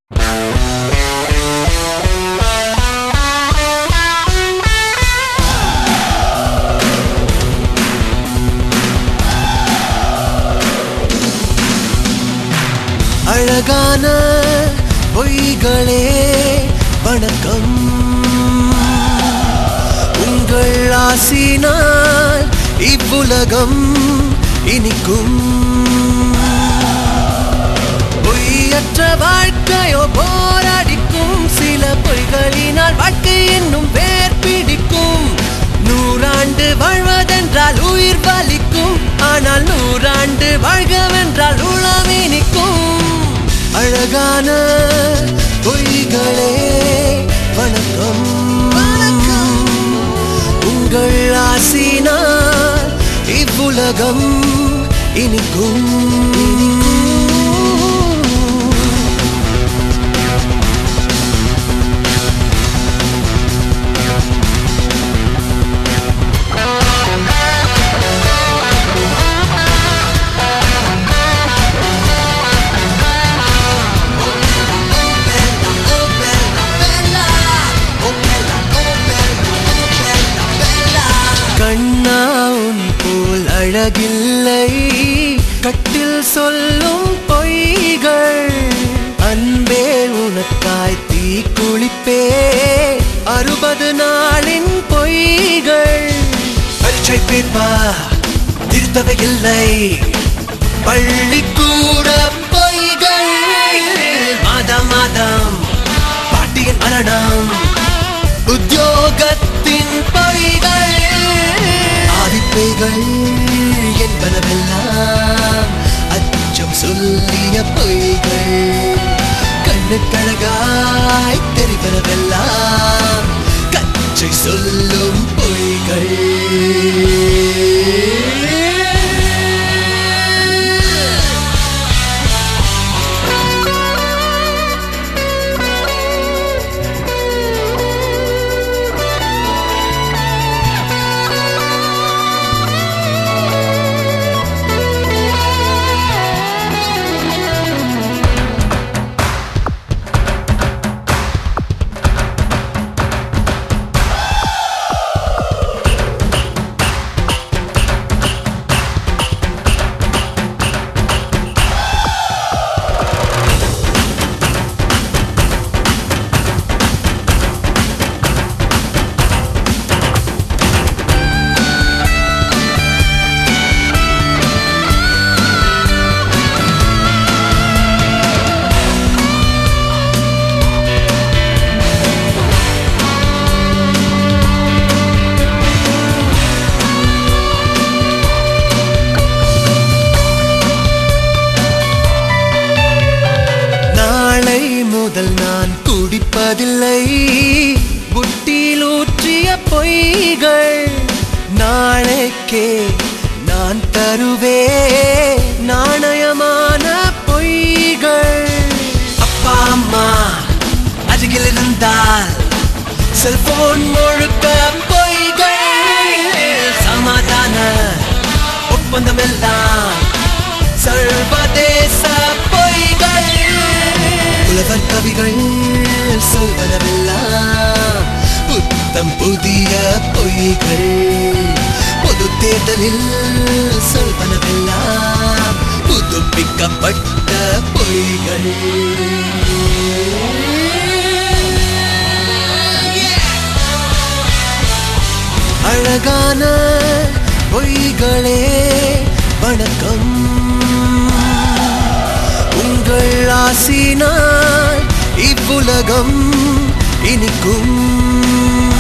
அழகான பொய்களே வணக்கம். உங்கள் ஆசினால் இவ்வுலகம் இனிக்கும். பொய்யற்ற வாழ்க்கையோ போராடிக்கும். சில பொய்களினால் வாழ்க்கை இன்னும் வேர் பிடிக்கும். 100 ஆண்டு வாழ்வதென்றால் உயிர் வலிக்கும். ஆனால் 100 ஆண்டு வாழ்கவென்றால் உளம் இனிக்கும். அழகான பொய்களே வணக்கம். உங்கள் ஆசினால் இவ்வுலகம் இனிக்கும். கண்ணா உன் போல் அழகில்லை கட்டில் சொல்லும் பொய்கள். அன்பே உனக்காய் தீ குளிப்பே 60 நாளின் பொய்கள். பரீட்சை பேப்பா திருத்தவை இல்லை. பள்ளிக்கூட பொய்கள். மாதம் மாதம் பாட்டியின் மரணம். உத்தியோகத்தின் பொய்கள். ஆதிப்பைகள் என்பனவெல்லாம் அச்சம் சொல்லிய பொய்கள். கண்ணுக்கழகாய் தெரிவனவெல்லாம் கச்சை சொல்லும் பொய்கள். முதல் நான் குடிப்பதில்லை. புட்டியில் ஊற்றிய பொய்கள். நாளைக்கே நான் தருவே நாணயமான பொய்கள். அப்பா அம்மா அருகில் இருந்தால் செல்போன் முழுக்க பொய்கள். சமாதான ஒப்பந்தம் எல்லாம் சர்வதேச பொய்கள். புலவர் கவிகள் சொல்வனவெல்லாம் புத்தம் புதிய பொய்கள். பொது தேர்தலில் சொல்வனவெல்லாம் புதுப்பிக்கப்பட்ட பொய்கள். அழகான பொய்களே வணக்கம். உங்கள் ஆசினால் இவ்வுலகம் இனிக்கும்.